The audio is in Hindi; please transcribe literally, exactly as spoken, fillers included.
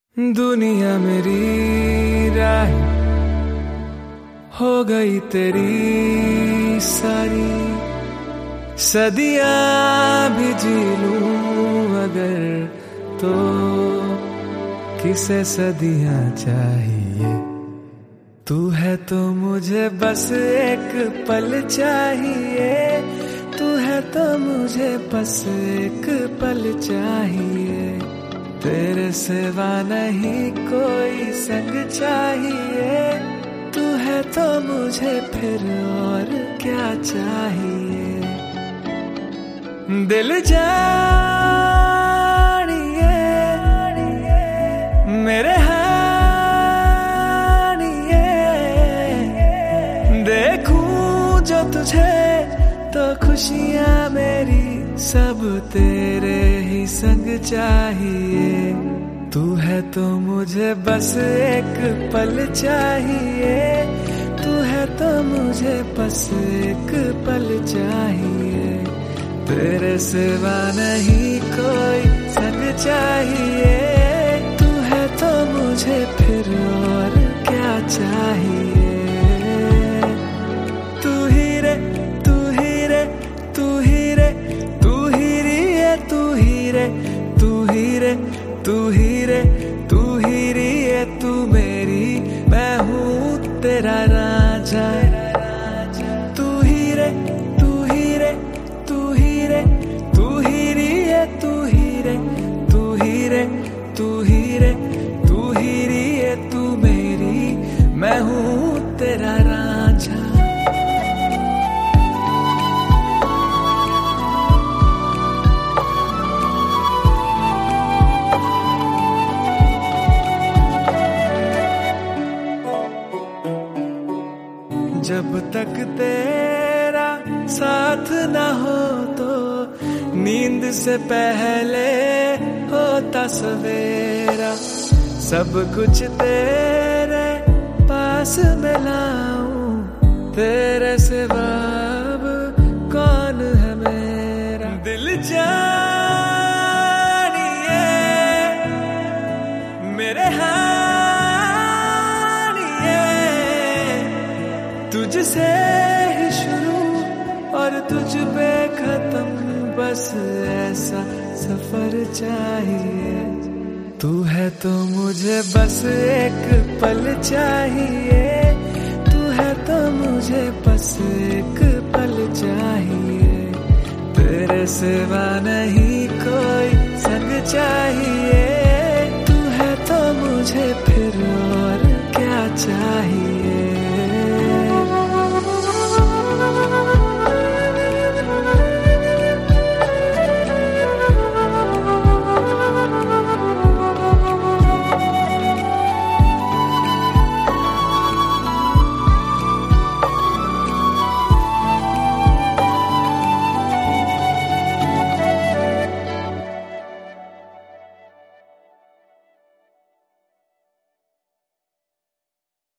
दुनिया मेरी राह हो गई तेरी सारी, सदियां भी जी लूं अगर तो किसे सदियां चाहिए। तू है तो मुझे बस एक पल चाहिए, तू है तो मुझे बस एक पल चाहिए। तेरे सिवा नहीं कोई संग चाहिए, तू है तो मुझे फिर और क्या चाहिए। दिल जानिए मेरे हानिए, देखूं जो तुझे तो खुशियां मेरी सब तेरे ही संग चाहिए। तू है तो मुझे बस एक पल चाहिए, तू है तो मुझे बस एक पल चाहिए। तेरे सिवा नहीं कोई संग चाहिए, तू है तो मुझे फिर और क्या चाहिए। तू ही रे तू ही रे तू ही रे तू ही रे तू ही रे तू ही रे तू ही रे तू ही रे तू मेरी, मैं हूँ तेरा राजा। तू ही रे तू ही रे तू ही रे तू ही रे तू ही रे तू ही रे तू ही रे तू ही रे तू मेरी, मैं हूँ तेरा राजा। जब तक तेरा साथ ना हो तो नींद से पहले होता सवेरा। सब कुछ तेरे पास में लाऊं, तेरे सिवा अब कौन है मेरा। दिल जानिए मेरे तुझसे ही शुरू और तुझ पे खत्म, बस ऐसा सफर चाहिए। तू है तो मुझे बस एक पल चाहिए, तू है तो मुझे बस एक पल चाहिए। तेरे सिवा नहीं कोई संग चाहिए, तू है तो मुझे फिर और क्या चाहिए।